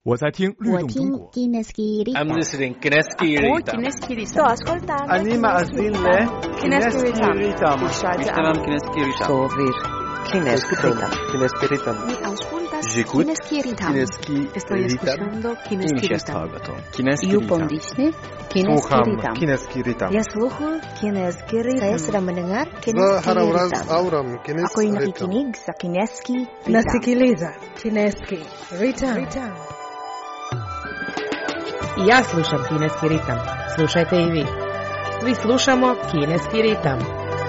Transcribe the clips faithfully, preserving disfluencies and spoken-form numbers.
我在听律动中国。 I'm listening Kineski Ritam. Sto ascoltando. Anima azille Kineski Ritam. Ishtaram Kineski Ritam. Sovir Kineski Ritam. Kineski Ritam. Mi auscultas J'écoute Kineski Ritam. Kineski Estoy escuchando Kineski Ritam. Kineski You Ritam. pondisne Kineski Słucham Ritam. Kineski Ritam. Я слухаю Kineski Ritam. Saya sedang mendengar За Kineski Harawraz Ritam. Auram Ako Kineski ay Ritam. nakikinig sa Kineski Ritam. Nasikiliza Kineski Ritam. I ja slušam Kineski ritam. Slušajte i vi. Svi slušamo Kineski ritam.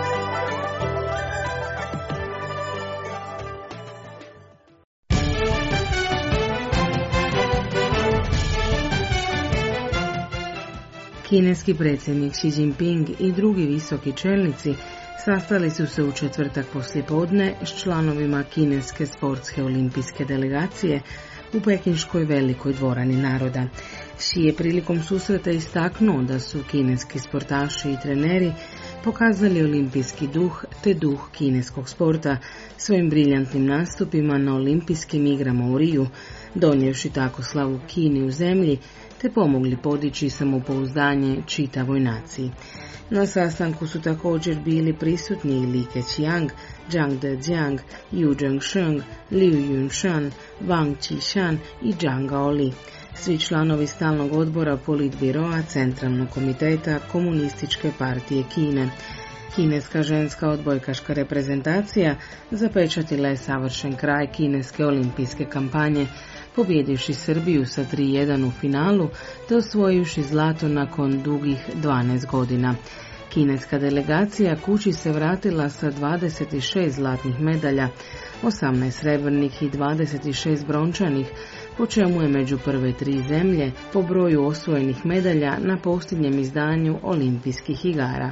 Kineski predsjednik Xi Jinping i drugi visoki čelnici sastali su se u četvrtak poslijepodne s članovima kineske sportske olimpijske delegacije u pekinškoj velikoj dvorani naroda. Xi je prilikom susreta istaknuo da su kineski sportaši i treneri pokazali olimpijski duh te duh kineskog sporta svojim briljantnim nastupima na olimpijskim igrama u Riju, donijevši tako slavu Kini u zemlji te pomogli podići samopouzdanje čitavoj naciji. Na sastanku su također bili prisutni Li Keqiang, Zhang Dejiang, Yu Zhengsheng, Liu Yunshan, Wang Qishan i Zhang Gaoli, svi članovi stalnog odbora Politbiroa Centralnog komiteta Komunističke partije Kine. Kineska ženska odbojkaška reprezentacija zapečatila je savršen kraj kineske olimpijske kampanje, pobjedivši Srbiju sa tri jedan u finalu te osvojivši zlato nakon dugih dvanaest godina. Kineska delegacija kući se vratila sa dvadeset šest zlatnih medalja, osamnaest srebrnih i dvadeset šest brončanih, po čemu je među prve tri zemlje po broju osvojenih medalja na posljednjem izdanju olimpijskih igara.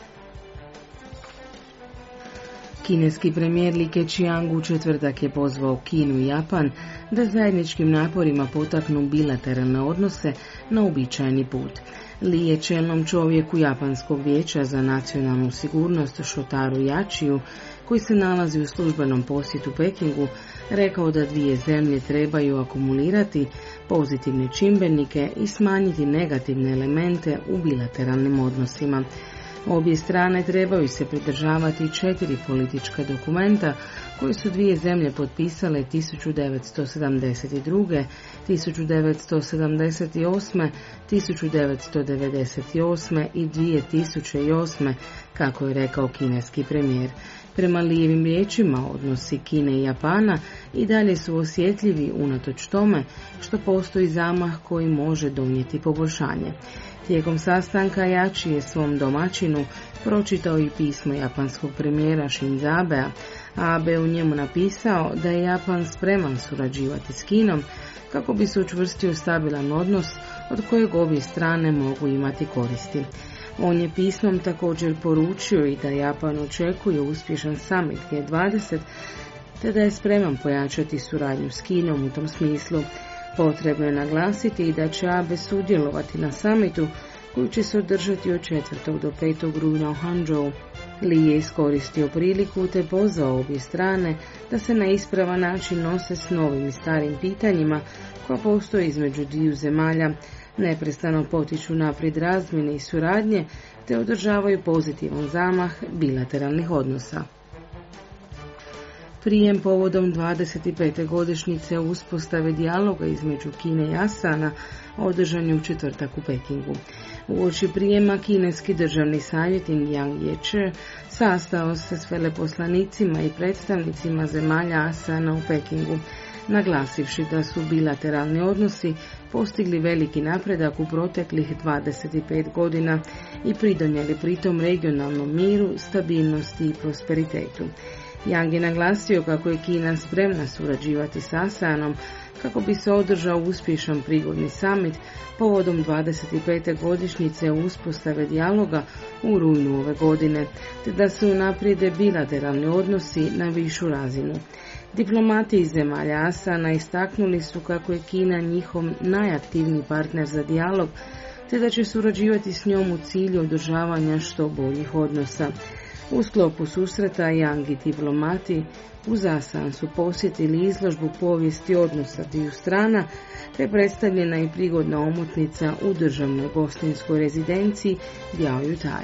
Kineski premijer Li Keqiang u četvrtak je pozvao Kinu i Japan da zajedničkim naporima potaknu bilateralne odnose na uobičajeni put. Li je čelnom čovjeku Japanskog vijeća za nacionalnu sigurnost Shotaru Yachiu, koji se nalazi u službenom posjetu Pekingu, rekao da dvije zemlje trebaju akumulirati pozitivne čimbenike i smanjiti negativne elemente u bilateralnim odnosima. Obje strane trebaju se pridržavati četiri politička dokumenta koje su dvije zemlje potpisale tisuću devetsto sedamdeset druge, tisuću devetsto sedamdeset osme, tisuću devetsto devedeset osme i dvije tisuće osme, kako je rekao kineski premijer. Prema Lijevim riječima, odnosi Kine i Japana i dalje su osjetljivi unatoč tome što postoji zamah koji može donijeti poboljšanje. Tijekom sastanka Yachi je svom domaćinu pročitao i pismo japanskog premijera Shinzo Abea, a Abe u njemu napisao da je Japan spreman surađivati s Kinom kako bi se učvrstio stabilan odnos od kojeg obje strane mogu imati koristi. On je pismom također poručio i da Japan očekuje uspješan summit G dvadeset, te da je spreman pojačati suradnju s Kinom u tom smislu. Potrebno je naglasiti i da će Abe sudjelovati na summitu koji će se održati od četvrtog do petog rujna u Hangzhou. Li je iskoristio priliku te pozvao obje strane da se na ispravan način nose s novim i starim pitanjima koja postoje između dviju zemalja, neprestano potiču naprijed razmjene i suradnje te održavaju pozitivan zamah bilateralnih odnosa. Prijem povodom dvadeset pete godišnjice uspostave dijaloga između Kine i ASEANA održan je u četvrtak u Pekingu. Uoči prijema kineski državni savjetnik Yang Jiechi sastao se s veleposlanicima i predstavnicima zemalja ASEANA u Pekingu, naglasivši da su bilateralni odnosi postigli veliki napredak u proteklih dvadeset pet godina i pridonijeli pritom regionalnom miru, stabilnosti i prosperitetu. Yang je naglasio kako je Kina spremna surađivati s ASEANom kako bi se održao uspješan prigodni summit povodom dvadeset pete godišnjice uspostave dijaloga u rujnu ove godine, te da se unaprijede bilateralni odnosi na višu razinu. Diplomati iz zemalja ASEANA istaknuli su kako je Kina njihov najaktivniji partner za dijalog, te da će surađivati s njom u cilju održavanja što boljih odnosa. U sklopu susreta Young i diplomati uz Asan su posjetili izložbu povijesti odnosa dviju strana, te predstavljena i prigodna omotnica u državnoj bostinskoj rezidenciji Diaoyutai.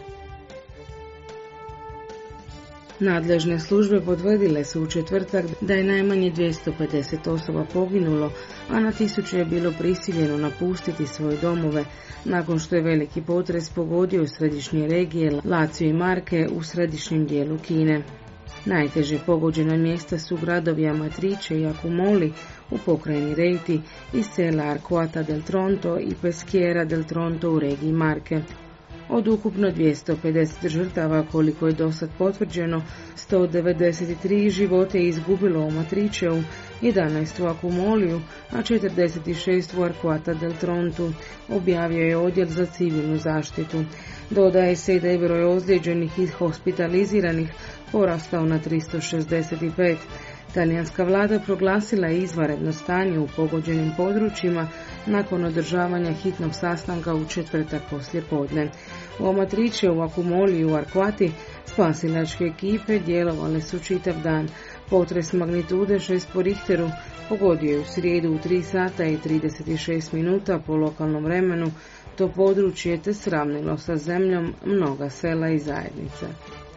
Nadležne službe potvrdile su u četvrtak da je najmanje dvjesto pedeset osoba poginulo, a na tisuće je bilo prisiljeno napustiti svoje domove nakon što je veliki potres pogodio središnje regije Lazio i Marke u središnjem dijelu Kine. Najteže pogođena mjesta su gradovi Amatrice i Accumoli u pokrajini Rieti i sela Arquata del Tronto i Peschiera del Tronto u regiji Marke. Od ukupno dvjesto pedeset žrtava, koliko je dosad potvrđeno, sto devedeset tri živote je izgubilo u Amatriceu, jedanaest u Accumoliju, a četrdeset šest u Arquata del Trontu, objavio je odjel za civilnu zaštitu. Dodaje se i da je broj ozlijeđenih i hospitaliziranih porastao na tristo šezdeset pet. Talijanska vlada proglasila je izvanredno stanje u pogođenim područjima nakon održavanja hitnog sastanka u četvrtak poslije podne. U Amatrice, u Accumoli i u Arquati spasilačke ekipe djelovale su čitav dan. Potres magnitude šest po Richteru pogodio je u srijedu u tri sata i trideset šest minuta po lokalnom vremenu to područje te sravnilo sa zemljom mnoga sela i zajednice.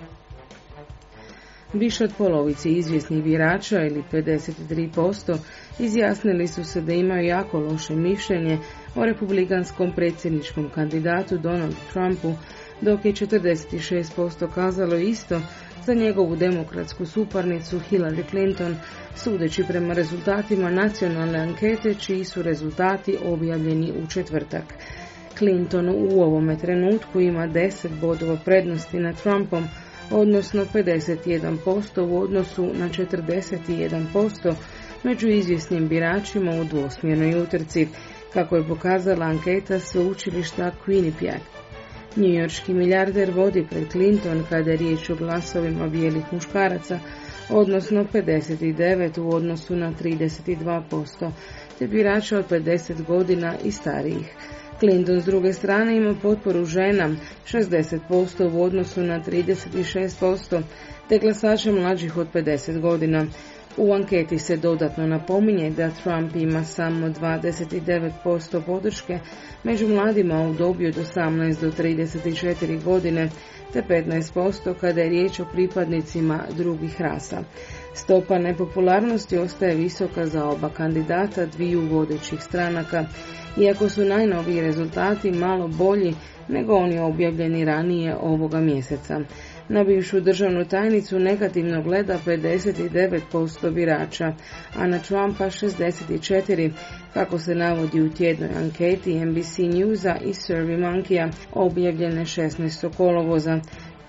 Više od polovice izvjesnih birača, ili pedeset tri posto, izjasnili su se da imaju jako loše mišljenje o republikanskom predsjedničkom kandidatu Donaldu Trumpu, dok je četrdeset šest posto kazalo isto za njegovu demokratsku suparnicu Hillary Clinton, sudeći prema rezultatima nacionalne ankete čiji su rezultati objavljeni u četvrtak. Clinton u ovome trenutku ima deset bodova prednosti nad Trumpom, odnosno pedeset jedan posto u odnosu na četrdeset jedan posto među izvjesnim biračima u dvosmjernoj utrci, kako je pokazala anketa sveučilišta Quinnipiac. Njujorški milijarder vodi pred Clinton kada je riječ o glasovima bijelih muškaraca, odnosno pedeset devet u odnosu na trideset dva posto, te birača od pedeset godina i starijih. Clinton s druge strane ima potporu žena, šezdeset posto u odnosu na trideset šest posto, te glasača mlađih od pedeset godina. U anketi se dodatno napominje da Trump ima samo dvadeset devet posto podrške među mladima u dobi od osamnaest do trideset četiri godine, te petnaest posto kada je riječ o pripadnicima drugih rasa. Stopa nepopularnosti ostaje visoka za oba kandidata dviju vodećih stranaka, iako su najnoviji rezultati malo bolji nego oni objavljeni ranije ovoga mjeseca. Na bivšu državnu tajnicu negativno gleda pedeset devet posto birača, a na Trumpa šezdeset četiri, kako se navodi u tjednoj anketi N B C Newsa i SurveyMonkey-a objavljene šesnaestog kolovoza.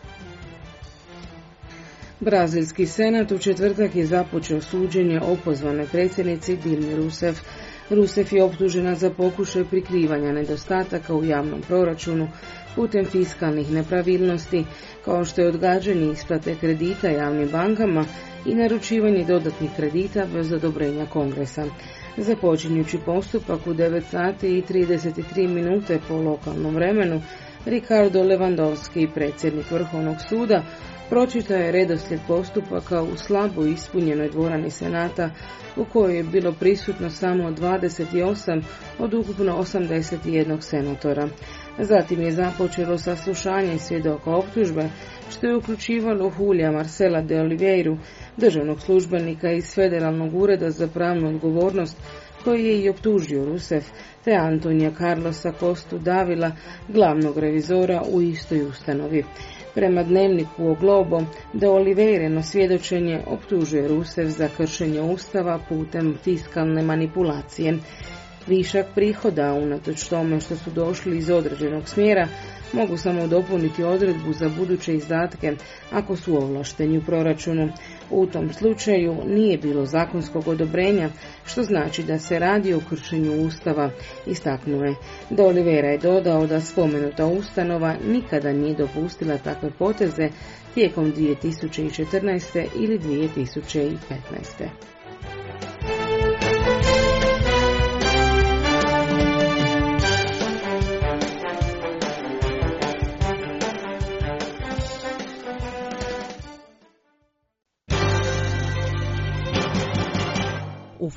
Brazilski senat u četvrtak je započeo suđenje opozvanoj predsjednici Dilmi Rousseff. Rousseff je optužena za pokušaj prikrivanja nedostataka u javnom proračunu putem fiskalnih nepravilnosti, kao što je odgađanje isplate kredita javnim bankama i naručivanje dodatnih kredita bez odobrenja Kongresa. Započinjući postupak u devet sati i trideset tri minute po lokalnom vremenu, Ricardo Lewandowski, predsjednik Vrhovnog suda, pročitao je redoslijed postupaka u slabo ispunjenoj dvorani Senata, u kojoj je bilo prisutno samo dvadeset osam od ukupno osamdeset jedan senatora. Zatim je započelo saslušanje svjedoka optužbe, što je uključivalo Julija Marcela de Oliveiru, državnog službenika iz Federalnog ureda za pravnu odgovornost, koji je i optužio Rousseff, te Antonija Carlosa Costu Davila, glavnog revizora u istoj ustanovi. Prema dnevniku o Globo, de Oliveirino svjedočenje optužuje Rousseff za kršenje ustava putem fiskalne manipulacije. Višak prihoda, unatoč tome što su došli iz određenog smjera, mogu samo dopuniti odredbu za buduće izdatke ako su ovlašteni u proračunu. U tom slučaju nije bilo zakonskog odobrenja, što znači da se radi o kršenju ustava, istaknuo je. De Oliveira je dodao da spomenuta ustanova nikada nije dopustila takve poteze tijekom dvije tisuće četrnaeste ili dvije tisuće petnaeste.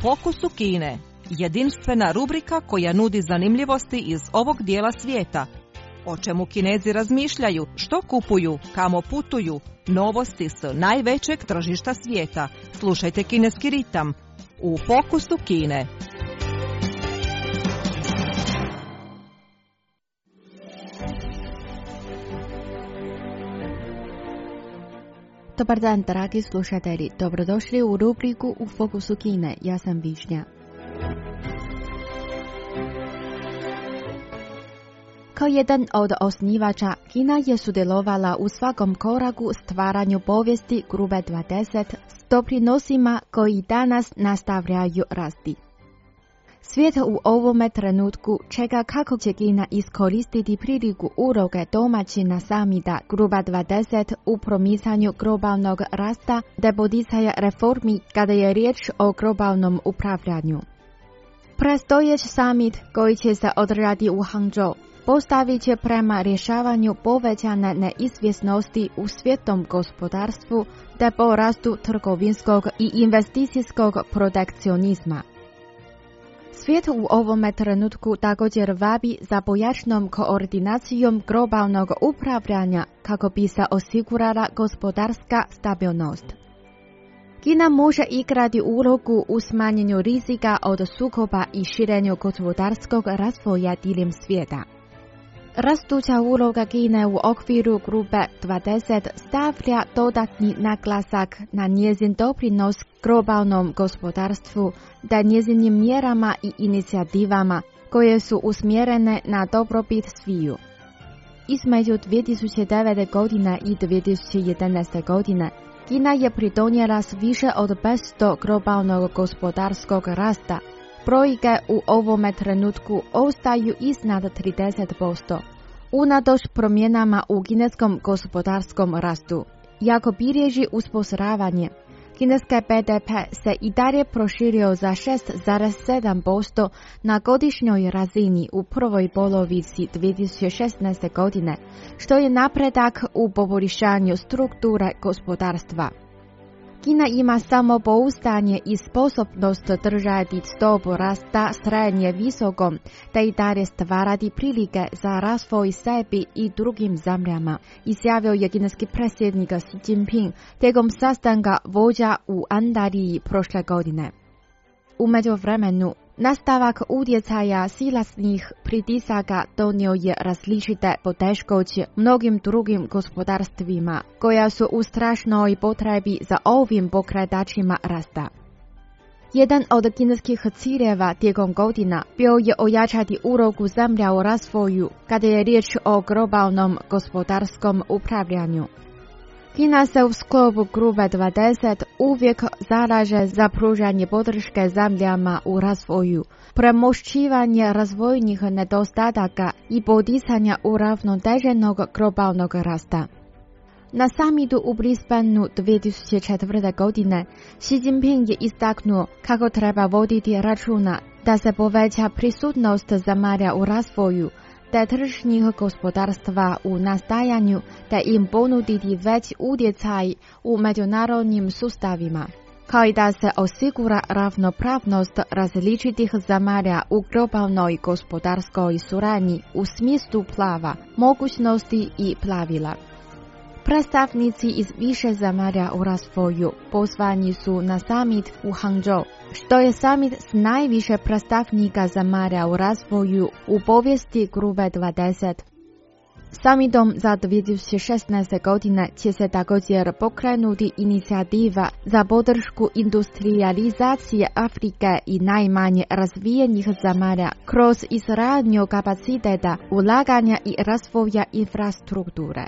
fokusu Kine, jedinstvena rubrika koja nudi zanimljivosti iz ovog dijela svijeta. O čemu Kinezi razmišljaju, što kupuju, kamo putuju, novosti s najvećeg tržišta svijeta. Slušajte Kineski ritam u fokusu Kine. Dobar dan, dragi slušatelji. Dobrodošli u rubriku U fokusu Kine. Ja sam Višnja. Kao jedan od osnivača, Kina je sudjelovala u svakom koraku stvaranju povijesti Grupe dvadeset s doprinosima koji danas nastavljaju rasti. Svijet u ovome trenutku čeka kako će Kina iskoristiti priliku uloge domaćina samita Grupa dvadeset u promicanju globalnog rasta te poticaja reformi kada je riječ o globalnom upravljanju. Predstojeći summit koji će se održati u Hangzhou postavit će prema rješavanju povećane neizvjesnosti u svjetskom gospodarstvu te porastu trgovinskog i investicijskog protekcionizma. Svijet u ovome trenutku također vapi za pojačnom koordinacijom globalnog upravljanja kako bi se osigurala gospodarska stabilnost. Kina može igrati ulogu u smanjenju rizika od sukoba i širenju gospodarskog razvoja diljem svijeta. Rastuća uloga Kine u okviru Grupe dvadeset stavlja dodatni naglasak na njezin doprinos globalnom gospodarstvu te njezinim mjerama i inicijativama koje su usmjerene na dobrobit sviju. Između dvije tisuće devete. godine i dvije tisuće jedanaeste. godine Kina je pridonijela s više od petsto globalnog gospodarskog rasta. Brojke u ovome trenutku ostaju iznad trideset posto. Unatoč promjenama u kineskom gospodarskom rastu, jako bilježi uspostavljanje, kineski B D P se i dalje proširio za šest zarez sedam posto na godišnjoj razini u prvoj polovici dvije tisuće šesnaeste. godine, što je napredak u poboljšanju strukture gospodarstva. Kina ima samopouzdanje i sposobnost držati stopu rasta srednje visokom, te i dalje stvarati prilike za razvoj sebi i drugim zemljama, izjavio je kineski predsjednik Xi Jinping tijekom sastanka vođa u Antaliji prošle godine. U međuvremenu, nastavak utjecaja silasnih pritisaka donio je različite poteškoće mnogim drugim gospodarstvima, koja su u strašnoj potrebi za ovim pokretačima rasta. Jedan od kineskih ciljeva tijekom godina bio je ojačati ulogu zemlja u razvoju kada je riječ o globalnom gospodarskom upravljanju. Kina se u sklopu Grupe dvadeset uvijek zalaže za pružanje podrške zemljama u razvoju, premošćivanje razvojnih nedostataka i poticanja uravnoteženog globalnog rasta. Na samitu u Brisbaneu dvije tisuće četvrte. godine Xi Jinping je istaknuo kako treba voditi računa da se poveća prisutnost zemalja u razvoju te tržišnih gospodarstva u nastajanju te im ponuditi veći utjecaj u međunarodnim sustavima, kao i da se osigura ravnopravnost različitih zemalja u globalnoj gospodarskoj suradnji u smislu prava, mogućnosti i pravila. Predstavnici iz više zemalja u razvoju pozvani su na summit u Hangzhou, što je summit s najviše predstavnika zemalja u razvoju u povijesti Grupe dvadeset. Summitom za dvije tisuće šesnaeste. godine će se također pokrenuti inicijativa za podršku industrializacije Afrike i najmanje razvijenih zemalja kroz izgradnju kapaciteta, ulaganja i razvoja infrastrukture.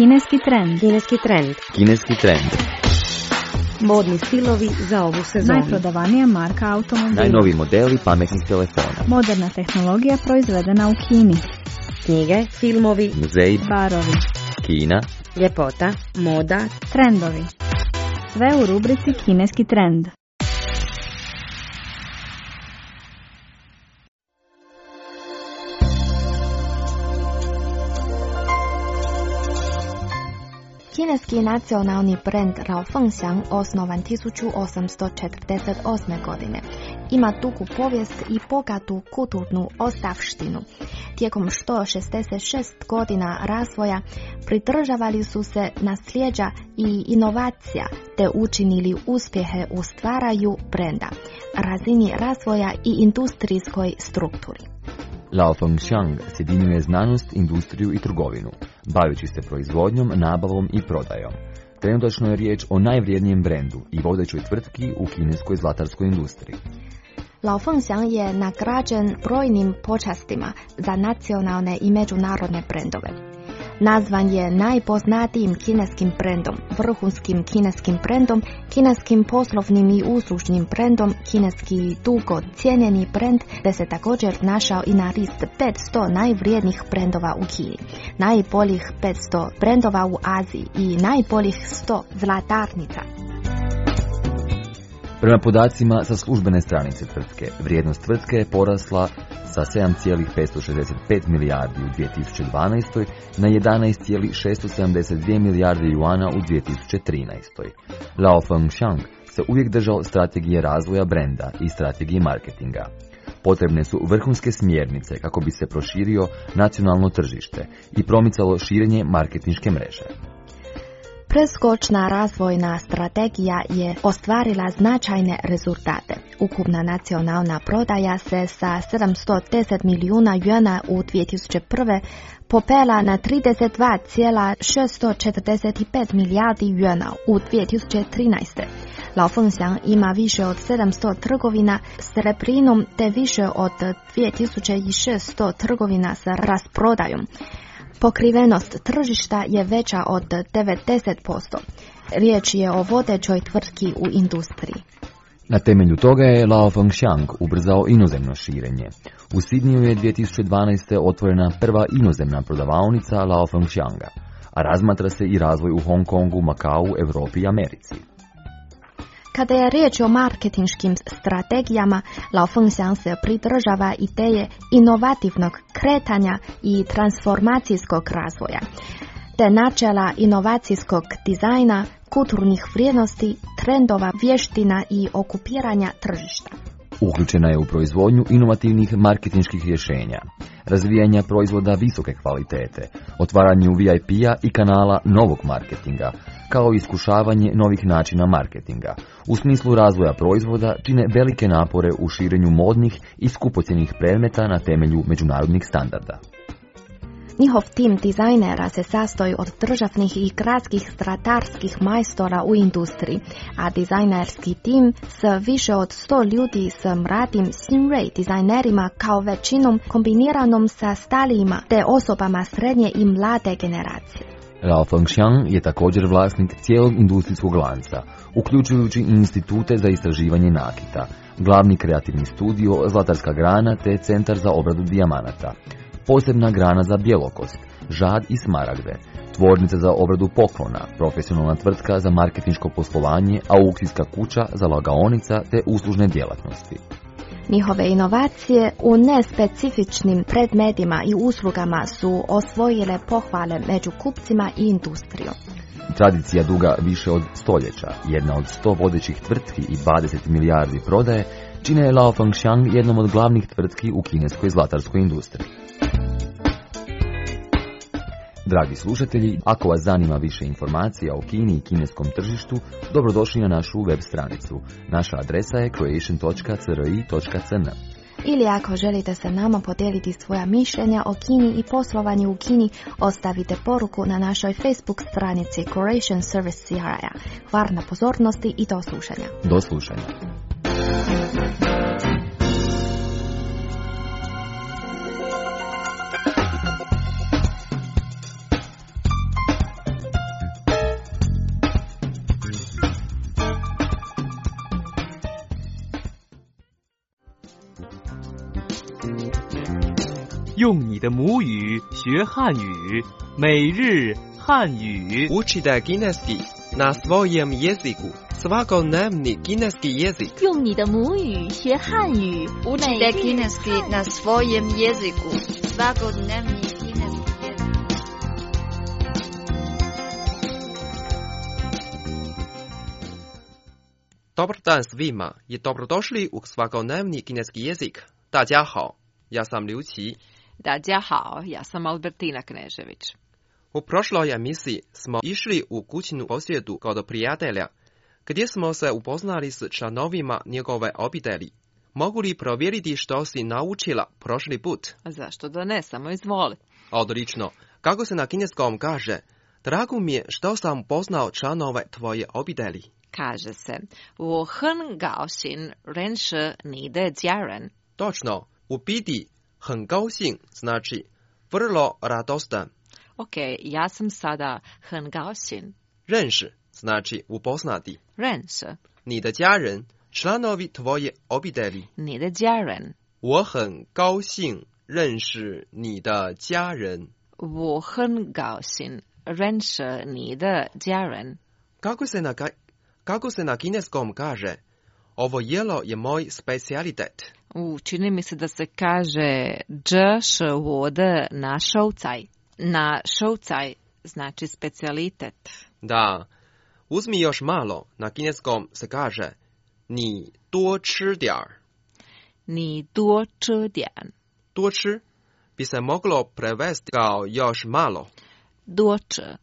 Kineski trend. Kineski trend. Kineski trend. Modni stilovi za ovu sezonu. Najprodavanija marka automobila. Najnoviji modeli pametnih telefona. Moderna tehnologija proizvedena u Kini. Knjige, filmovi, muzeji, barovi, Kina, ljepota, moda, trendovi. Sve u rubrici Kineski trend. Kineski nacionalni brend Rao Fengxiang osnovan tisuću osamsto četrdeset osme. godine. Ima dugu povijest i bogatu kulturnu ostavštinu. Tijekom sto šezdeset šest godina razvoja pridržavali su se nasljeđa i inovacija te učinili uspjehe u stvaraju brenda, razini razvoja i industrijskoj strukturi. Rao Fengxiang sjedinjuje znanost, industriju i trgovinu, baveći se proizvodnjom, nabavom i prodajom. Trenutačno je riječ o najvrijednijem brendu i vodećoj tvrtki u kineskoj zlatarskoj industriji. Rao Fengxiang je nagrađen brojnim počastima za nacionalne i međunarodne brendove. Nazvan je najpoznatijim kineskim brendom, vrhunskim kineskim brendom, kineskim poslovnim i uslužnim brendom, kineski dugo cijenjeni brend, te se također našao i na list petsto najvrijednijih brendova u Kini, najboljih petsto brendova u Aziji i najboljih sto zlatarnica. Prema podacima sa službene stranice tvrtke, vrijednost tvrtke je porasla sa sedam zarez petsto šezdeset pet milijardi u dvije tisuće dvanaestoj. na jedanaest zarez šesto sedamdeset dvije milijarde juana u dvije tisuće trinaestoj. Rao Fengxiang se uvijek držao strategije razvoja brenda i strategije marketinga. Potrebne su vrhunske smjernice kako bi se proširio nacionalno tržište i promicalo širenje marketinške mreže. Preskočna razvojna strategija je ostvarila značajne rezultate. Ukupna nacionalna prodaja se sa sedamsto deset milijuna juana u dvije tisuće prve. popela na trideset dva zarez šesto četrdeset pet milijardi juana u dvije tisuće trinaeste. Rao Fengxiang ima više od sedamsto trgovina s reprinom te više od dvije tisuće šesto trgovina sa rasprodajom. Pokrivenost tržišta je veća od devedeset posto. Riječ je o vodećoj tvrtki u industriji. Na temelju toga je Rao Fengxiang ubrzao inozemno širenje. U Sidniju je dvije tisuće dvanaeste. otvorena prva inozemna prodavaonica Rao Fengxianga, a razmatra se i razvoj u Hong Kongu, Makau, Europi i Americi. Kada je riječ o marketinškim strategijama, Rao Fengxiang se pridržava ideje inovativnog kretanja i transformacijskog razvoja, te načela inovacijskog dizajna, kulturnih vrijednosti, trendova, vještina i okupiranja tržišta. Uključena je u proizvodnju inovativnih marketinških rješenja, razvijanja proizvoda visoke kvalitete, otvaranju V I P-a i kanala novog marketinga, kao i iskušavanje novih načina marketinga. U smislu razvoja proizvoda čine velike napore u širenju modnih i skupocjenih predmeta na temelju međunarodnih standarda. Njihov tim dizajnera se sastoji od državnih i gradskih stratarskih majstora u industriji, a dizajnerski tim s više od sto ljudi s mladim Xinrui dizajnerima kao većinom kombiniranom sa starijima te osobama srednje i mlade generacije. Rao Fengxiang je također vlasnik cijelog industrijskog lanca, uključujući i institute za istraživanje nakita, glavni kreativni studio, zlatarska grana te centar za obradu dijamanata, posebna grana za bjelokost, žad i smaragde, tvornica za obradu poklona, profesionalna tvrtka za marketinško poslovanje, aukcijska kuća za lagaonica te uslužne djelatnosti. Njihove inovacije u nespecifičnim predmetima i uslugama su osvojile pohvale među kupcima i industrijom. Tradicija duga više od stoljeća, jedna od sto vodećih tvrtki i dvadeset milijardi prodaje, čine Rao Fengxiang jednom od glavnih tvrtki u kineskoj zlatarskoj industriji. Dragi slušatelji, ako vas zanima više informacija o Kini i kineskom tržištu, dobrodošli na našu web stranicu. Naša adresa je creation dot c r i dot c n. Ili ako želite sa nama podijeliti svoja mišljenja o Kini i poslovanju u Kini, ostavite poruku na našoj Facebook stranici Croatian Service C R I-a. Hvala na pozornosti i do slušanja. Do slušanja. 用你的母语学汉语，每日汉语。 Učite kineski na svojem jeziku. Svakodnevni kineski jezik. 用你的母语学汉语。 Učite kineski na svojem jeziku. Svakodnevni kineski jezik. Dobar dan svima i dobrodošli u svakodnevni kineski jezik. 大家好, ja sam Liu Qi. 大家好, ja sam Albertina Knežević. U prošloj emisiji smo išli u kućnu posjetu kod prijatelja, gdje smo se upoznali s članovima njegove obitelji. Mogu li provjeriti što si naučila prošli put? Zašto da ne, samo izvoli. Odlično. Kako se na kineskom kaže, drago mi je što sam upoznao članove tvoje obitelji. Kaže se, 我很高兴认识你的家人. Točno, u biti 很高兴 znači vrlo radostan. Ok, ja sam sada 很高兴. 认识 znači upoznati. 认识. 你的家人 članovi tvoje obitelji. 你的家人. 我很高兴认识你的家人. 我很高兴认识你的家人. Kako se na, kako se na kineskom kaže, ovo jelo je moj specijalitet. U, čini mi se da se kaže 这是我的拿手菜. Na šoucaj znači specijalitet. Da, uzmi još malo, na kineskom se kaže 你多吃点儿. 你多吃点. 多吃 bi se moglo prevesti kao još malo. 多吃.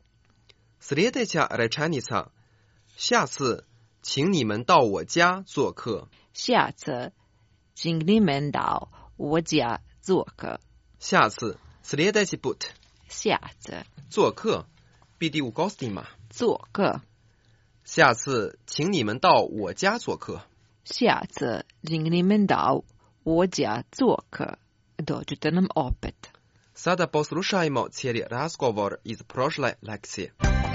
Sljedeća rečenica, 下次请你们到我家做客. 下次请你们到我家做客. 下次 sljedeći put. 下次做客 biti u gostima. 做客. 下次请你们到我家做客. 下次请你们到我家做客. Dođite nam opet. Sada poslušajmo cijeli razgovor iz prošle lekcije.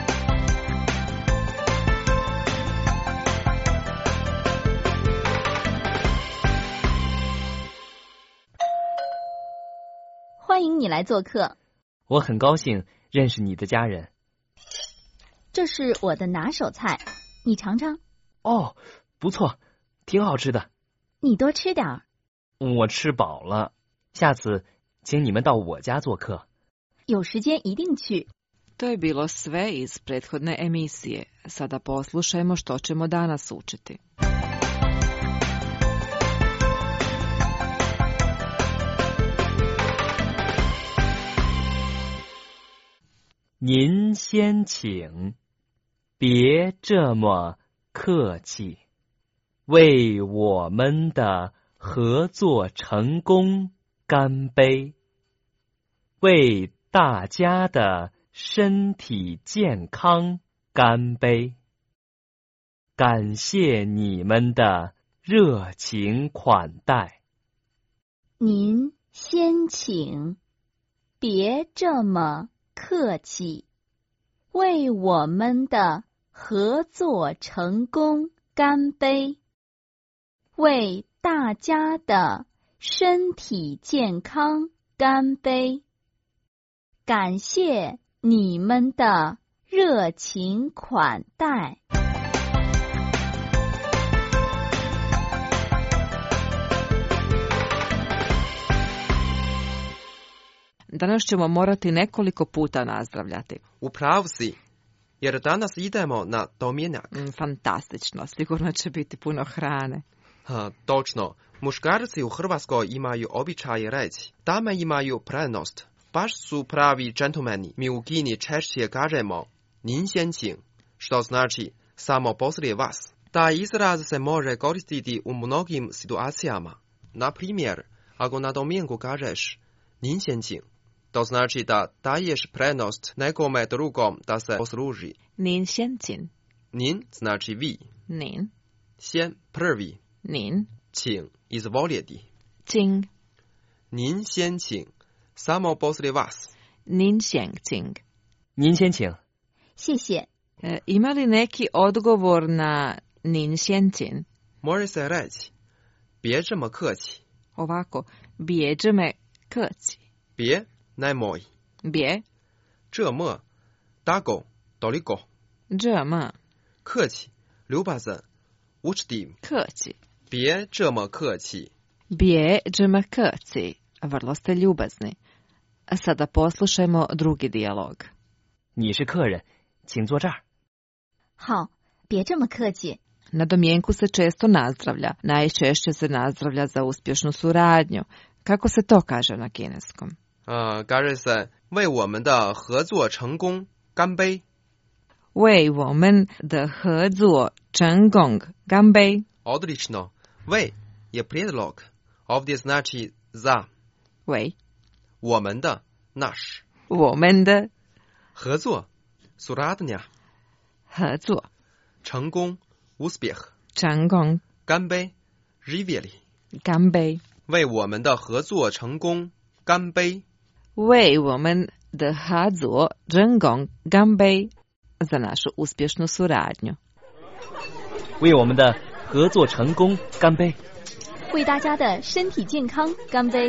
欢迎你来做客。 我很高兴认识你的家人。 这是我的拿手菜，你尝尝。 哦，不错，挺好吃的。 你多吃点儿。 我吃饱了，下次请你们到我家做客。 有时间一定去。 To je bilo sve iz prethodne emisije. Sada poslušajmo što ćemo danas učiti. 您先请，别这么客气。为我们的合作成功干杯！为大家的身体健康干杯！感谢你们的热情款待。 您先请，别这么客气，为我们的合作成功干杯！为大家的身体健康干杯！感谢你们的热情款待。 Danas ćemo morati nekoliko puta nazdravljati. U pravu si, jer danas idemo na domjenak. Mm, fantastično, sigurno će biti puno hrane. Ha, točno, muškarci u Hrvatskoj imaju običaj reći, dame imaju prednost, baš su pravi džentlmeni. Mi u Kini češće kažemo, 您先请, što znači samo poslije vas. Taj izraz se može koristiti u mnogim situacijama. Na primjer, ako na domjenku kažeš, 您先请, to znači da daješ prednost nekome drugom da se posluži. 您先请. 您 znači vi. 您. 先 prvi. 您. 请 izvoljeti. 请. 您先请 samo poslije vas. 您先请. 您先请. 谢谢。 E, ima li neki odgovor na 您先请? Može se reći, 别这么客气. Ovako, 别这么客气. 别 najmoj. 别这么 dago toliko. 这么客气 ljubazan učtim. 客气别这么客气. Bje džema krci. Vrlo ste ljubazni. A sada poslušajmo drugi dijalog. 你是客人，请坐这儿。 好，别这么客气。 Na domjenku se često nazdravlja. Najčešće se nazdravlja za uspješnu suradnju. Kako se to kaže na kineskom? 啊，kaže se 为我们的合作成功干杯。 为我们的合作成功干杯。 Odlično. 为 je prijedlog. Ovdje znači za. 为我们的 naš. 我们的合作 suradnja. 合作成功 uspjeh. 成功干杯 živjeli. 干杯。 为我们的合作成功干杯。 为我们的合作成功干杯。Za našu uspješnu suradnju. 为我们的合作成功干杯。 为大家的身体健康干杯。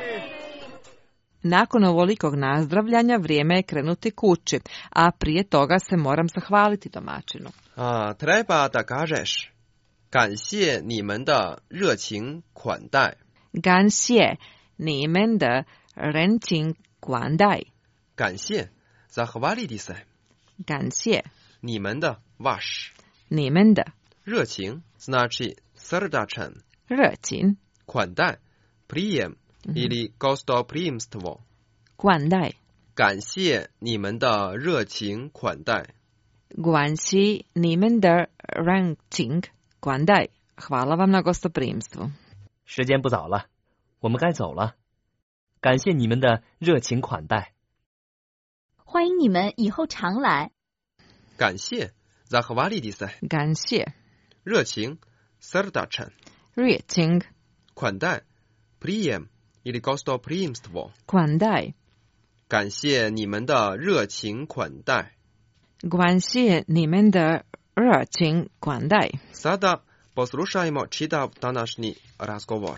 Nakon ovolikog nazdravljanja vrijeme je krenuti kući, a prije toga se moram zahvaliti domaćinu. A, treba da kažeš 感谢你们的热情款待。 感谢你们的热情款待。 感谢 zahvaliti se。 感谢你们的 vaš。 你们的热情 znači srdačan。 热情款待 prijem ili gostoprimstvo。 款待感谢你们的热情款待。 感谢你们的热情款待。 Hvala vam na gostoprimstvu. 时间不早了，我们该走了。感谢你们的热情款待。 欢迎你们以后常来。 感谢 zahvaliti se。 感谢热情 srdačan。 热情款待 prijem ili gostoprimstvo。 款待感谢你们的热情款待。 感谢你们的热情款待。 Sada poslušajmo čitav današnji razgovor.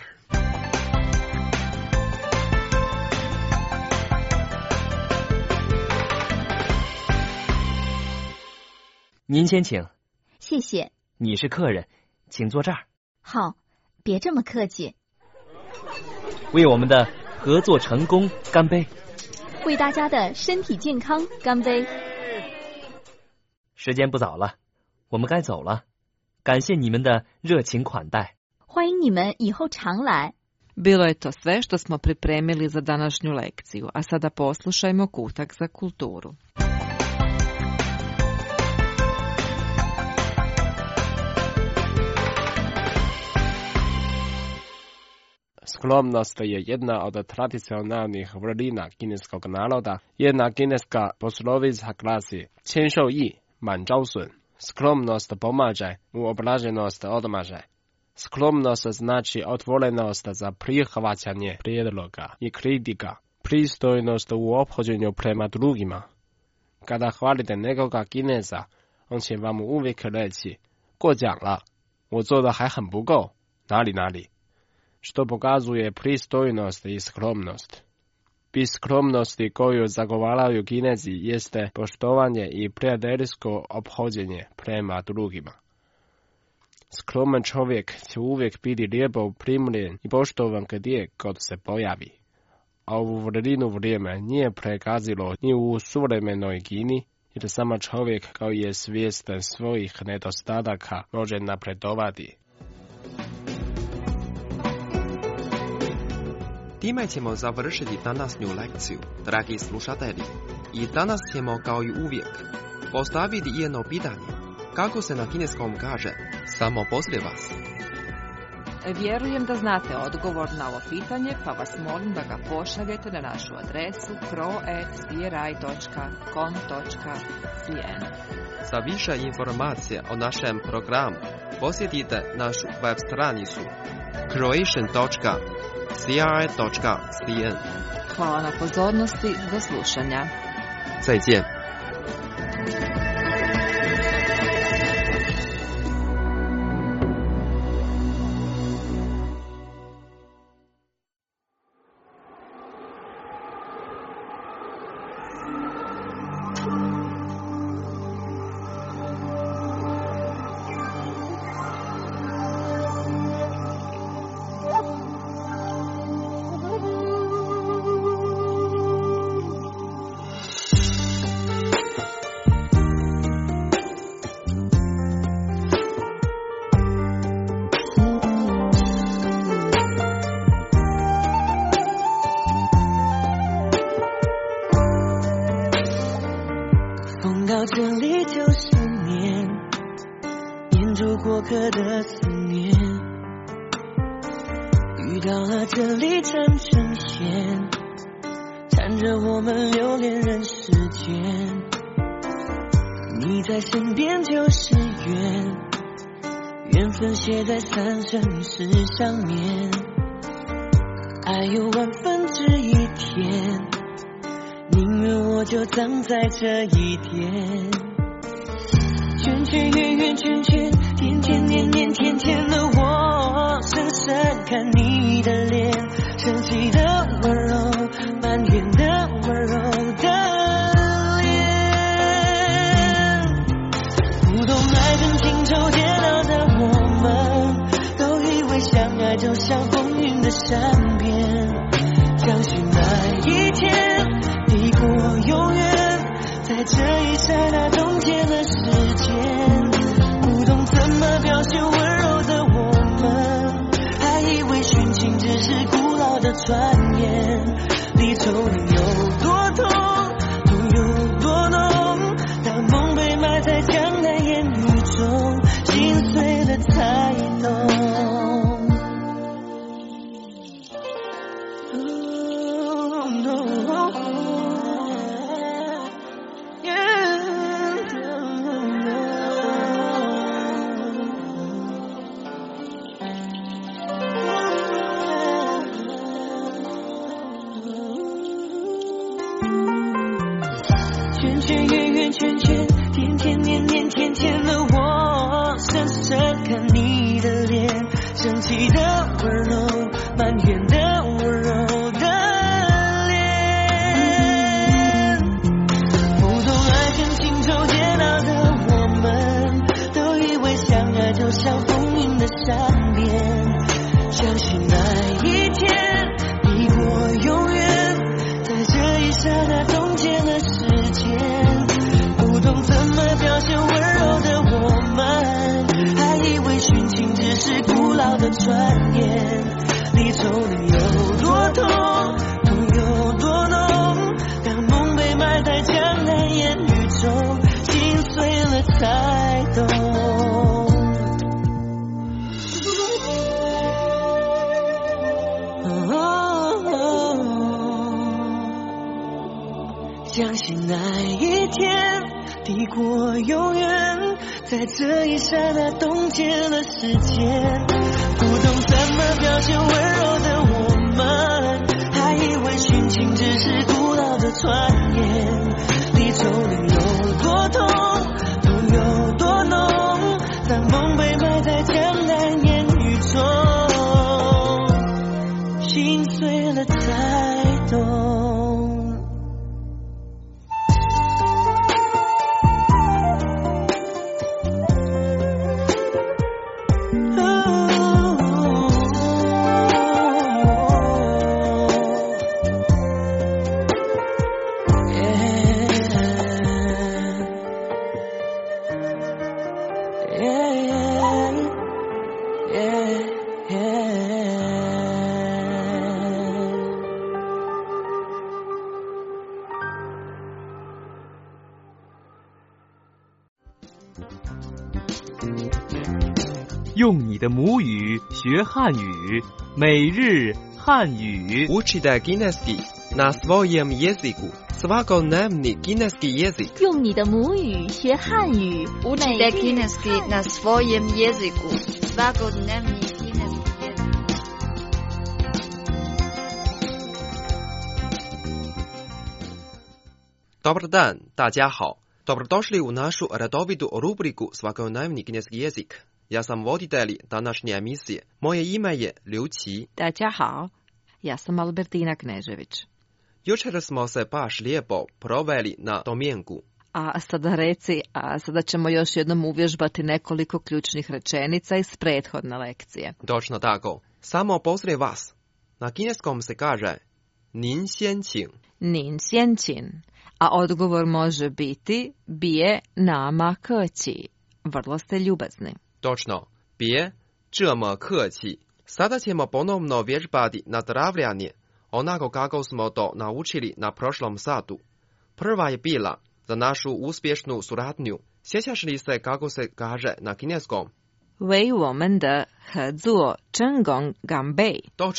您先请。 谢谢。 你是客人，请坐这儿。 好，别这么客气。 为我们的合作成功干杯。 为大家的身体健康干杯。 时间不早了，我们该走了。感谢你们的热情款待。 欢迎你们以后常来。 Bilo je to sve što smo pripremili za današnju lekciju, a sada poslušajmo kutak za kulturu. Skromnost je jedna od tradicionalnih vrlina kineskog naroda. Jedna kineska poslovica glasi 谦受益，满招损. Skromnost pomaže, uobraženost odmaže. Skromnost znači otvorenost za prihvaćanje prijedloga i kritika, pristojnost u ophođenju prema drugima. Kada hvalite nekoga Kineza, on će vam uvijek reći 过奖了，我做的还很不够，哪里哪里。 što pokazuje pristojnost i skromnost. Bis skromnosti koju zagovaraju Kinezi jeste poštovanje i prijateljsko ophođenje prema drugima. Skroman čovjek će uvijek biti lijepo primljen i poštovan gdje god se pojavi. A ovu vrlinu vrijeme nije pregazilo ni u suvremenoj Kini, jer sama čovjek kao je svjestan svojih nedostataka može napredovati. Time ćemo završiti današnju lekciju, dragi slušatelji. I danas ćemo kao i uvijek postaviti jedno pitanje. Kako se na kineskom kaže samo poslije vas? Vjerujem da znate odgovor na ovo pitanje, pa vas molim da ga pošaljete na našu adresu kro at c r i dot com dot c n. Za više informacije o našem programu posjetite našu web stranicu croatian dot c r i dot c n. Hvala na pozornosti, do slušanja. 再见。 的历程呈现，缠着我们留恋人世间。你在身边就是缘，缘分写在三生石上面。爱有万分之一甜，宁愿我就葬在这一点。圈圈圆圆圈圈，天天年年天天的我，深深看你的脸，生气的温柔，满眼的温柔的脸。不懂爱恨情仇煎熬的我们，都以为相爱就像风云的善变，相信那一天抵过永远，在这一刹那冻结了时间。不懂怎么表现温柔的我们，还以为殉情只是古老的传言。离愁能有多痛，痛有多浓，当梦被埋在江南烟雨中，心碎了才懂。圈圈圆圆圈圈，天天年年天天的我，深深看你的脸，生气的温柔，满眼的温柔的脸。不懂爱恨情仇煎熬的我们，都以为相爱就像风云的善变，相信那一天抵过永远，在这一刹那冻结了时间。不懂怎么表现温柔的我们，还以为殉情只是古老的传言。离愁能有多痛，痛有多浓，当梦被埋在江南烟雨中，心碎了才懂。相信那一天抵过永远，在这一刹那冻结了时间。不懂怎么表现温柔的我们，还以为殉情只是古老的传言。离愁能有多痛，痛有多浓，当梦被埋在江南烟雨中，心碎了才懂。 用你的母语学汉语，每日汉语。 Учите кінеський на своєму язику. Svakodnevний кінеський язик. 用你的母语学汉语， Учите кінеський на своєму язику. Svakodnevний кінеський язик. Добрий день, 大家好. Добродошли у нашу рядовиту рубрику «Svakodnevний кінеський язик». Я сам водитель današnje emisije. Moje ime je Liu Qi. 大家好, ja sam Albertina Knežević. Jučer smo se baš lijepo proveli na domjenku. A sada reci, a sada ćemo još jednom uvježbati nekoliko ključnih rečenica iz prethodne lekcije. Točno tako. Samo pozdravim vas. Na kineskom se kaže Nin xian qing. Nin xian qing. A odgovor može biti bije nama keqi. Vrlo ste ljubazni. Točno. Bije, 这么客气. Sada ćemo ponovno vježbati nadravljanje, onako kako smo to naučili na prošlom satu. Prva je bila za našu uspješnu suradnju. Sjećaš li se kako se kaže na kineskom? 为我们的合作成功干杯. Točno.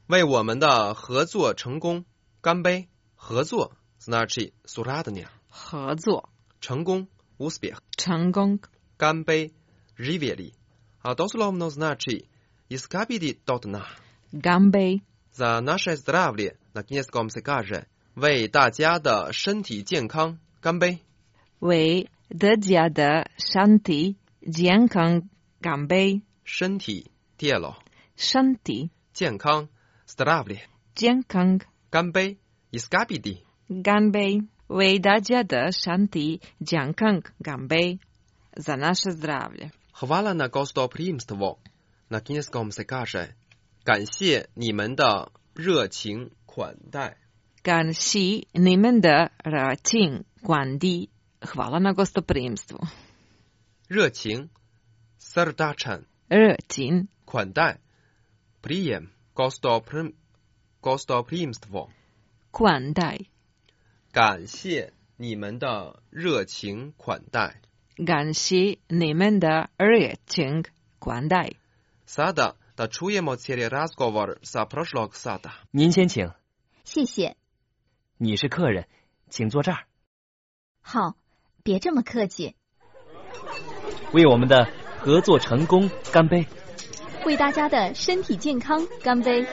为我们的合作成功干杯。合作 znači suradnja. 合作成功 uspjeh. 成功干杯 živjeli. A doslovno znači iskapiti do dna. 干杯 Za naše zdravlje na kineskom se kaže 为大家的身体健康干杯。 为大家的身体健康干杯。 身体 tijelo. 身体健康 zdravlje. 健康干杯 iskapiti. 干杯为大家的身体健康干杯。Za naše zdravlje. Hvala na gostoprimstvo. Na kineskom se kaže 感谢你们的热情款待。 感谢你们的热情款待。Hvala na gostoprimstvu. 热情 srdačan. 热情款待 prijem gostoprim gostoprimstvo. 款待感谢你们的热情款待。 感谢你们的热情款待。 Sada da čujemo cijeli razgovor sa prošlog sata. 您先请。 谢谢。 你是客人，请坐这儿。 好，别这么客气。 为我们的合作成功干杯。 为大家的身体健康干杯。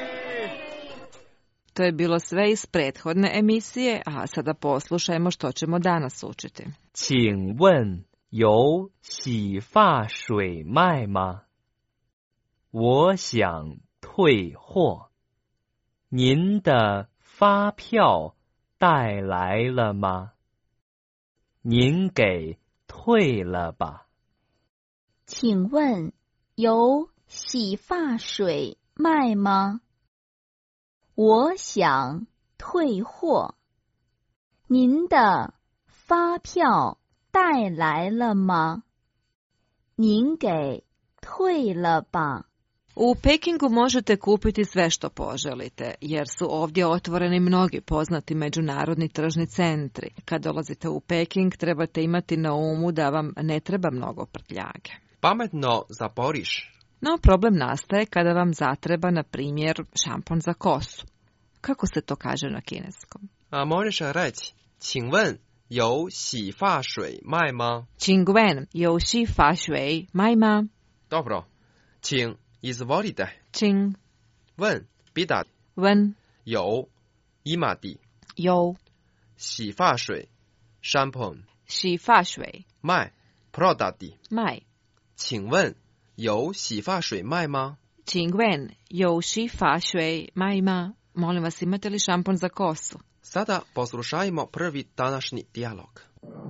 To je bilo sve iz prethodne emisije, a sada poslušajmo što ćemo danas učiti. 请问有洗发水卖吗？我想退货。您的发票带来了吗？您给退了吧。 请问有洗发水卖吗？我想退货。您的发票带来了吗？您给退了吧。 U Pekingu možete kupiti sve što poželite, jer su ovdje otvoreni mnogi poznati međunarodni tržni centri. Kad dolazite u Peking, trebate imati na umu da vam ne treba mnogo prtljage. Pametno zaporiš. No, problem nastaje kada vam zatreba, na primjer, šampon za kosu. Kako se to kaže na kineskom? A možeš reći, 请问有洗发水卖吗？ 请问有洗发水卖吗？ Dobro. 请 izvolite. 请问 pitati. 问有 imati. 有洗发水 shampoo. 洗发水卖 prodati. 卖请问有洗发水卖吗？ 请问有洗发水卖吗？ Molim vas, imate li šampon za kosu? Sada poslušajmo prvi današnji dijalog.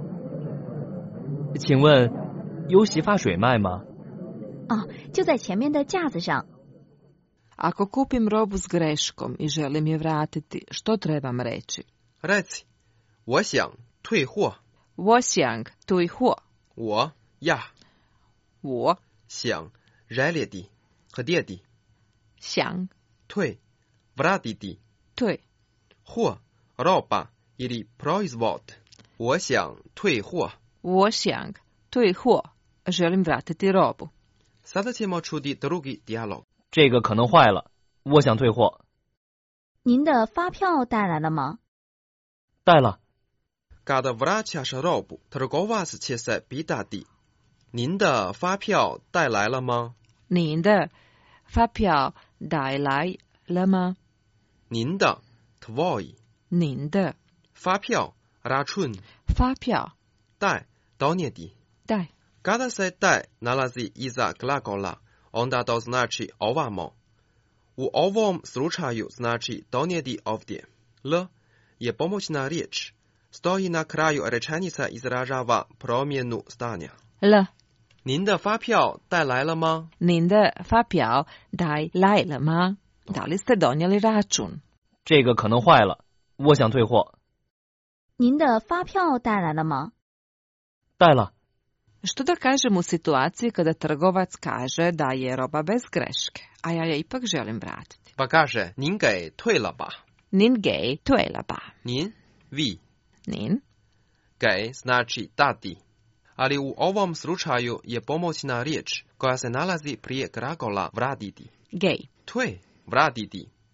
请问有洗发水卖吗？ 啊，就在前面的架子上。 Ako kupim robu s greškom i želim je vratiti, što trebam reći? Reci, 我想退货。 我想退货。 我 ja. 我想 željeti, htjeti. 想退 vratiti. 退货 roba ili proizvod. 我想退货。 我想退货。Želim vratiti robu. Sada ćemo čuti drugi dijalog. 这个可能坏了，我想退货。 您的发票带来了吗？ 带了。 Kada vraćaš robu, trgovac će se pitati, 您的发票带来了吗？ 您的发票带来了吗？ 您的 tvoj. 您的发票 račun. 发票带 donijeti. 带 Kada se 带 nalazi iza glagola, onda to znači ovamo. U ovom slučaju znači donijeti ovdje. L je pomoćna riječ. Stoji na kraju rečenica izražava promjenu stanja. L. 您的发票带来了吗？ 您的发票带来了吗？ Da li ste donijeli račun? 这个可能坏了，我想退货。 您的发票带来了吗？ 带了。 Što da kažem u situaciji kada trgovac kaže da je roba bez greške, a ja je ipak želim vratiti? Pa kaže, 您给退了吧。 您给退了吧。 您 vi. 您给 znači dati. Ali u ovom slučaju je pomoćna riječ koja se nalazi prije glagola vratiti. Gej. 退 vratiti.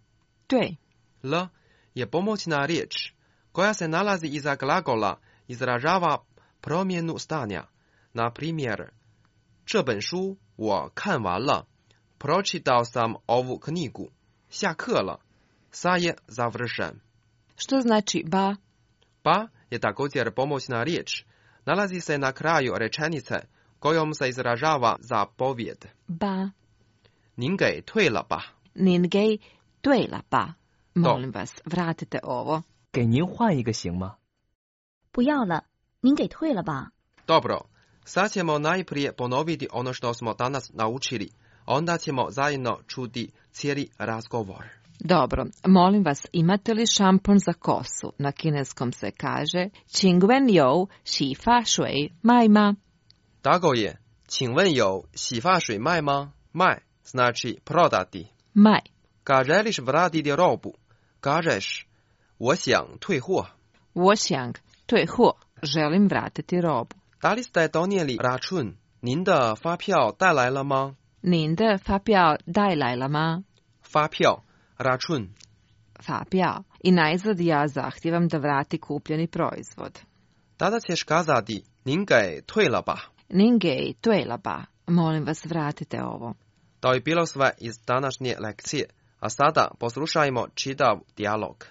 对. L je pomoćna riječ koja se nalazi iza glagola, izražava promjenu stanja. Na primjer, 这本书我看完了. Pročitao sam ovu knjigu. 下课了. Sa je završen. Što znači ba? Ba je također pomoćna riječ. Nalazi se na kraju rečenice kojom se izražava zapovjed. Ba. 您给退了吧. 您给对了吧? Molim vas, vratite ovo. 给您换一个行吗？ 不要了，您给退了吧。 Dobro, sad ćemo najprije ponoviti ono što smo danas naučili. Onda ćemo zajedno čuti cijeli razgovor. Dobro, molim vas, imate li šampon za kosu? Na kineskom se kaže 请问有洗发水卖吗? Tako je. 请问有洗发水卖吗? 卖 znači prodati. 卖. Kad želiš vratiti robu, kažeš 我想退货. 我想退货. Želim vratiti robu. Da li ste donijeli račun? 您的发票带来了吗? 您的发票带来了吗? 发票 račun. 发票. I najzad ja zahtijevam da vrati kupljeni proizvod. Tada ćeš kazati 您给退了吧. 您给对了吧? Molim vas, vratite ovo. To je bilo sve iz današnje lekcije, a sada poslušajmo čitav dijalog.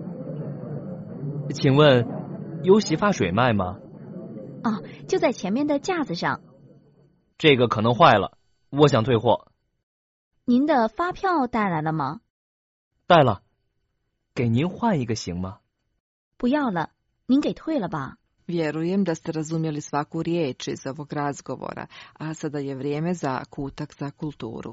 请问有洗发水卖吗？ 哦，就在前面的架子上。 这个可能坏了，我想退货。 您的发票带来了吗？ 带了，给您换一个行吗？ 不要了，您给退了吧。 Vjerujem da ste razumjeli svaku riječ iz ovog razgovora, a sada je vrijeme za kutak za kulturu.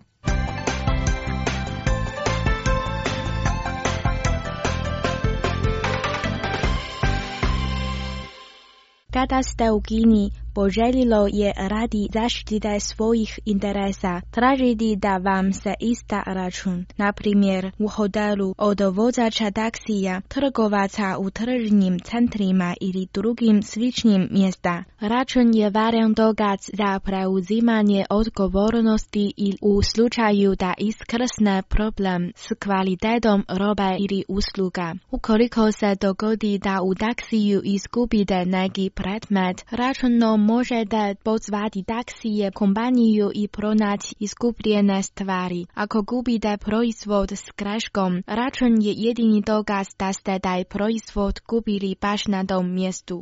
Kada ste u Kini, poželjelo je radi zaštite svojih interesa tražiti da vam se ista račun, na primjer u hotelu, od vozača taksija, trgovaca u tržnim centrima ili drugim sličnim mjesta. Račun je važan dokaz za preuzimanje odgovornosti i u slučaju da iskrsne problem s kvalitetom robe ili usluga. Ukoliko se dogodi da u taksiju izgubite neki predmet, računom možete pozvati taksije kompaniju i pronaći izgubljene stvari. Ako gubite proizvod s greškom, račun je jedini dokaz da ste taj proizvod kupili baš na tom mjestu.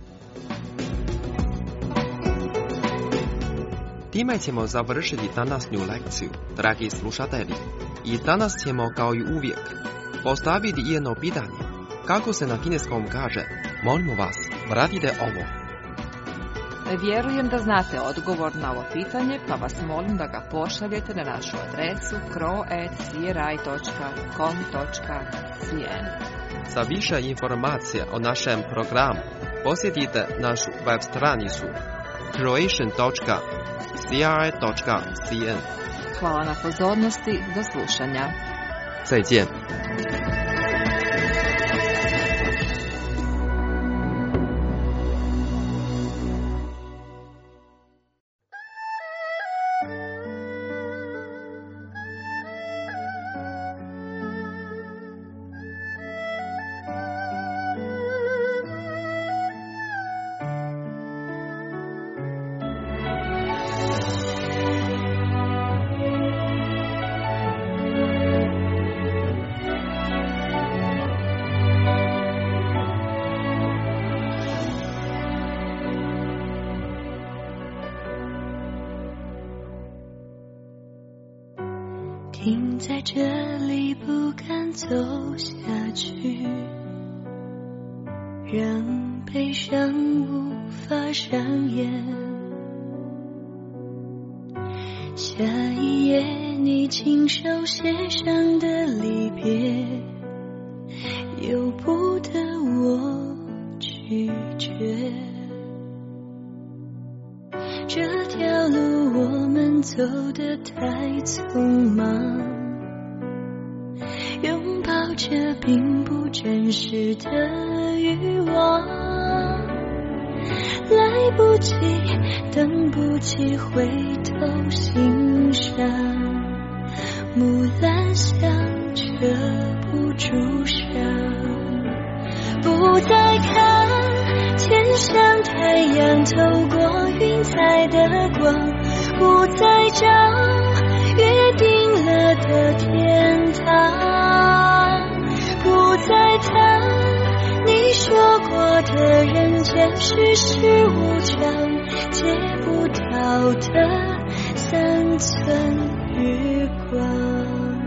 Time ćemo završiti današnju lekciju, dragi slušatelji. I danas ćemo, kao i uvijek, postaviti jedno pitanje. Kako se na kineskom kaže? Molimo vas, vratite ovo. Vjerujem da znate odgovor na ovo pitanje, pa vas molim da ga pošaljete na našu adresu kro at c r i dot com dot c n. Za više informacija o našem programu posjetite našu web stranicu croatian dot c r i dot c n. Hvala na pozornosti, do slušanja. 再见。 停在这里不敢走下去，让悲伤无法上演。下一页你亲手写上的离别，由不得我拒绝。这条路我们走得太匆忙，拥抱着并不真实的欲望，来不及，等不及回头欣赏木兰香遮不住伤，不再看天上太阳透过云彩的光，不再找约定了的天堂，不再谈你说过的人间世事无常，借不到的三寸日光。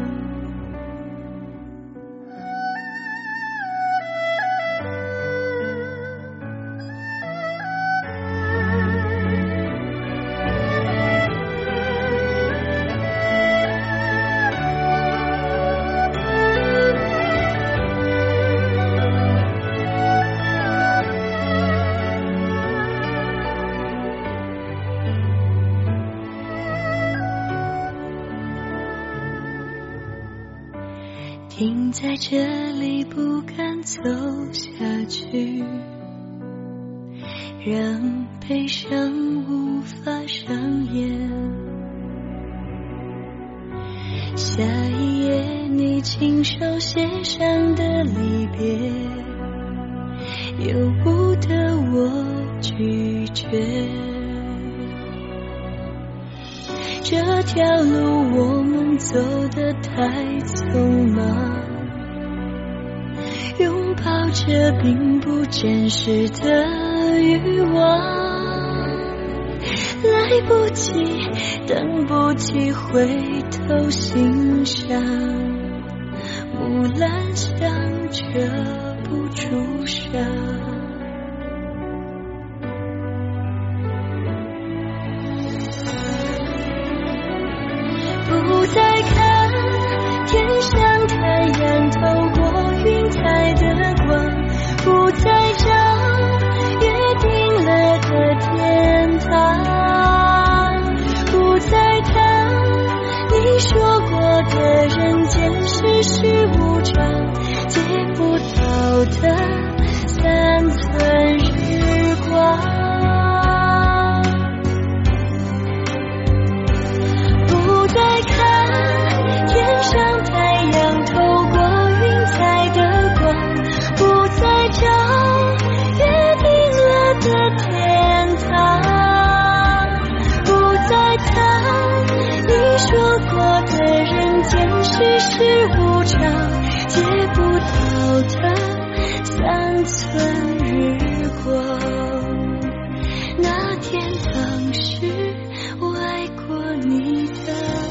停在这里不敢走下去，让悲伤无法上演。下一页你亲手写上的离别，由不得我拒绝。这条路我们走得太匆忙，拥抱着并不真实的欲望，来不及，等不及回头欣赏，木兰香遮不住伤。不再看天上太阳透过云彩的光，不再找约定了的天堂，不再谈你说过的人间世事无常，借不到的三寸日光。不再看天上太阳透过云彩的光，不再找约定了的天堂，不再谈你说过的人间世事无常，借不到的三寸日光。那天当时我爱过你的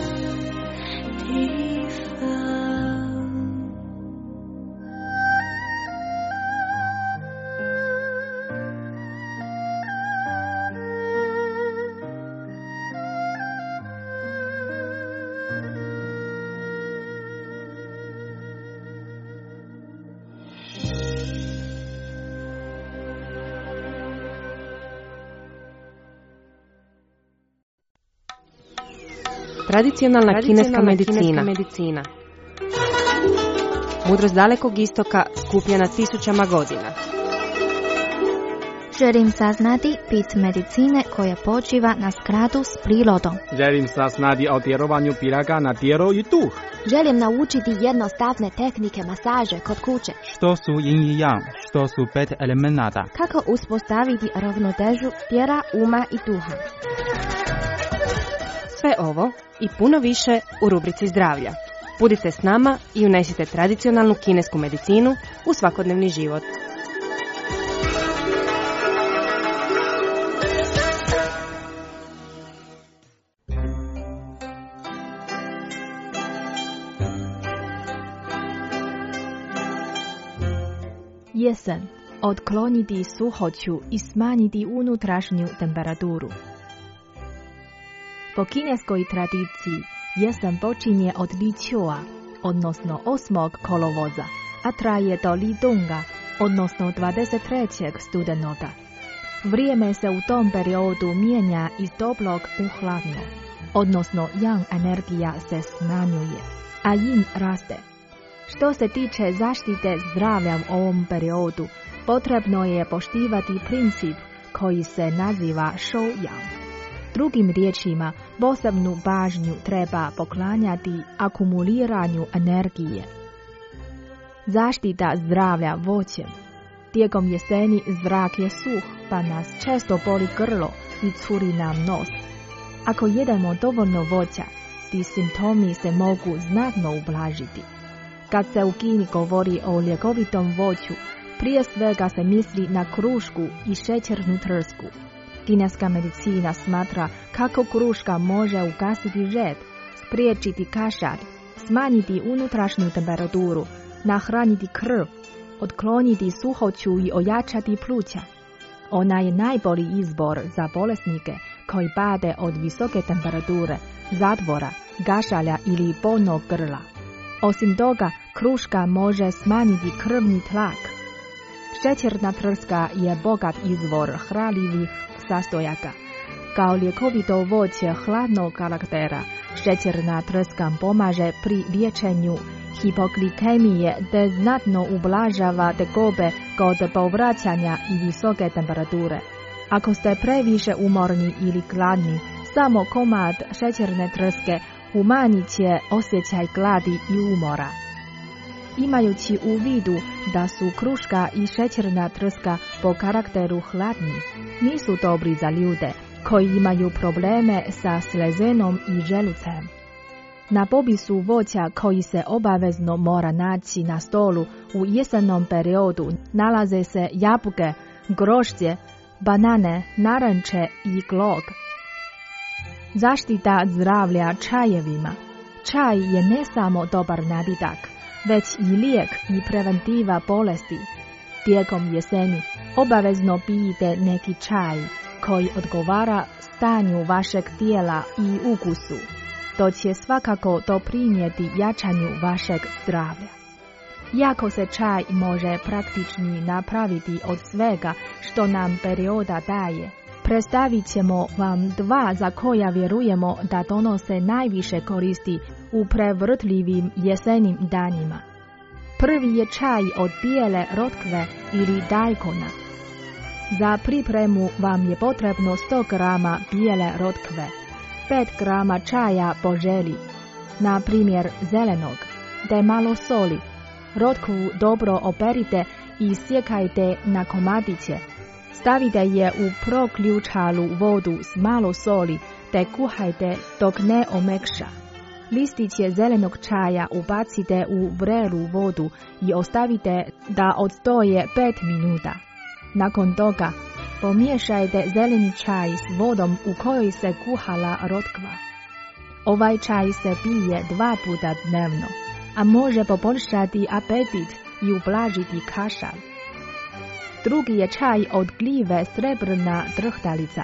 地方。 Tradicionalna, Tradicionalna kineska medicina. Kineska medicina. Mudrost dalekog istoka skupljena tisućama godina. Želim saznati bit medicine koja počiva na skladu s prirodom. Želim saznati o djelovanju piraga na tijelo i duh. Želim naučiti jednostavne tehnike masaže kod kuće. Što su yin i yang, što su pet elemenata. Kako uspostaviti ravnotežu tijela, uma i duha. Sve ovo i puno više u rubrici zdravlja. Budite s nama i unesite tradicionalnu kinesku medicinu u svakodnevni život. Jesen. Otkloniti suhoću i smanjiti unutrašnju temperaturu. Po kineskoj tradiciji jesen počinje od Li-Chua, odnosno osmog kolovoza, a traje do Li-Dunga, odnosno dvadeset trećeg studenoga. Vrijeme se u tom periodu mijenja iz toplog u hladno, odnosno yang energija se smanjuje, a yin raste. Što se tiče zaštite zdravlja u ovom periodu, potrebno je poštivati princip koji se naziva Shou-yang. Drugim riječima, posebnu pažnju treba poklanjati akumuliranju energije. Zaštita zdravlja voćem. Tijekom jeseni zrak je suh, pa nas često boli grlo i curi nam nos. Ako jedemo dovoljno voća, ti simptomi se mogu znatno ublažiti. Kad se u Kini govori o ljekovitom voću, prije svega se misli na krušku i šećernu trsku. Kineska medicina smatra kako kruška može ugasiti žed, spriječiti kašalj, smanjiti unutrašnju temperaturu, nahraniti krv, otkloniti suhoću i ojačati pluća. Ona je najbolji izbor za bolesnike koji pate od visoke temperature, zatvora, kašalja ili bolnog grla. Osim toga, kruška može smanjiti krvni tlak. Šećerna trska je bogat izvor hranljivih sastojaka. Kao ljekovito voće hladnog karaktera, šećerna trska pomaže pri liječenju hipoglikemije te znatno ublažava tegobe kod povraćanja i visoke temperature. Ako ste previše umorni ili gladni, samo komad šećerne trske umanjit će osjećaj gladi i umora. Imajući u vidu da su kruška i šećerna trska po karakteru hladni, nisu dobri za ljude koji imaju probleme sa slezenom i želucem. Na popisu voća koji se obavezno mora naći na stolu u jesennom periodu nalaze se jabuke, grožđe, banane, naranče i glog. Zaštita zdravlja čajevima. Čaj je ne samo dobar napitak, već i lijek i preventiva bolesti. Tijekom jeseni obavezno pijte neki čaj koji odgovara stanju vašeg tijela i ukusu. To će svakako doprinijeti jačanju vašeg zdravlja. Iako se čaj može praktični napraviti od svega što nam perioda daje, predstavit ćemo vam dva za koja vjerujemo da donose najviše koristi u prevrtljivim jesenim danima. Prvi je čaj od bijele rotkve ili dajkona. Za pripremu vam je potrebno sto grama bijele rotkve, pet grama čaja po želji, na primjer zelenog, te malo soli. Rotkvu dobro operite i sjekajte na komadiće. Stavite je u proključalu vodu s malo soli te kuhajte dok ne omekša. Listiće zelenog čaja ubacite u vrelu vodu i ostavite da odstoje pet minuta. Nakon toga pomiješajte zeleni čaj s vodom u kojoj se kuhala rotkva. Ovaj čaj se pije dva puta dnevno, a može poboljšati apetit i ublažiti kašalj. Drugi je čaj od gljive srebrna drhtalica.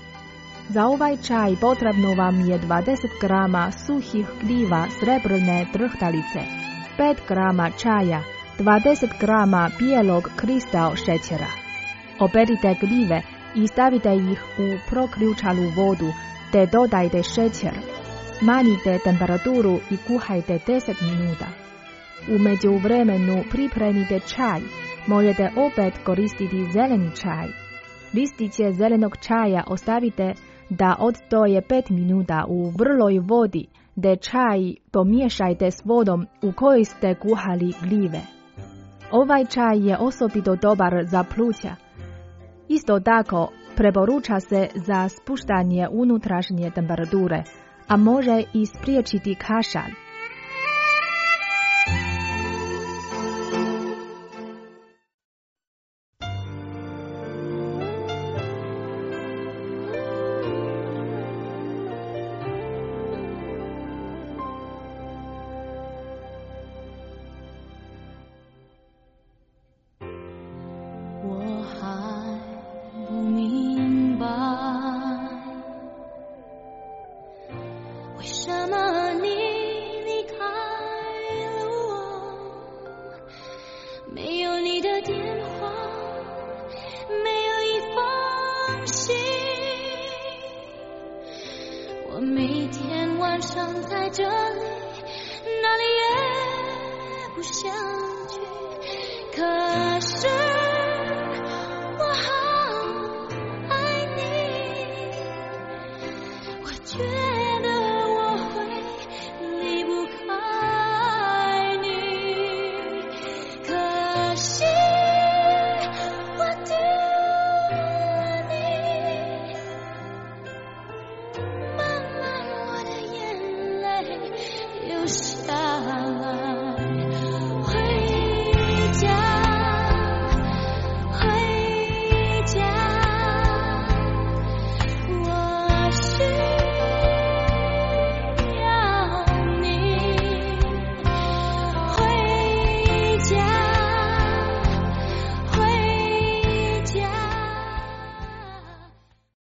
Za ovaj čaj potrebno vam je dvadeset grama suhih gljiva srebrne drhtalice, pet grama čaja, dvadeset grama bijelog kristal šećera. Operite gljive i stavite ih u proključalu vodu te dodajte šećer. Smanjite temperaturu i kuhajte deset minuta. U međuvremenu pripremite čaj. Možete opet koristiti zeleni čaj. Listiće zelenog čaja ostavite da odstoje pet minuta u vrloj vodi, te čaj pomiješajte s vodom u kojoj ste kuhali gljive. Ovaj čaj je osobito dobar za pluća. Isto tako, preporuča se za spuštanje unutrašnje temperature, a može i spriječiti kašalj. 可